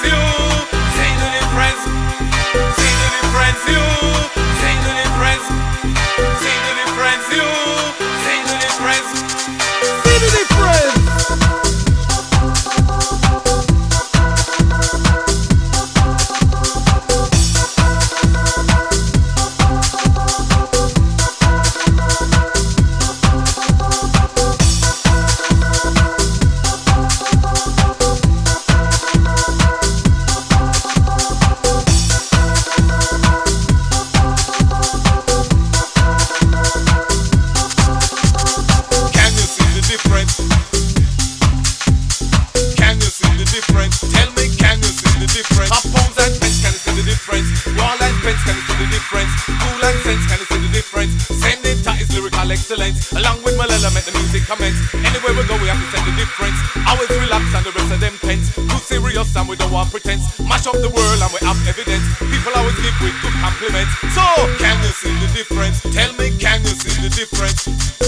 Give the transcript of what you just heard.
you. See the difference. See the difference, you. See the difference. See the difference, you. See the difference. See the difference. Tell me, can you see the difference? Pounds and pence, can you see the difference? Wall and pence, can you see the difference? Cool and sense, can you see the difference? Senator is lyrical excellence. Along with Malala, make the music commence. Anywhere we go, we have to send the difference. Always relax and the rest of them tense. Too serious and we don't want pretense. Mash up the world and we have evidence. People always give with good compliments. So, can you see the difference? Tell me, can you see the difference?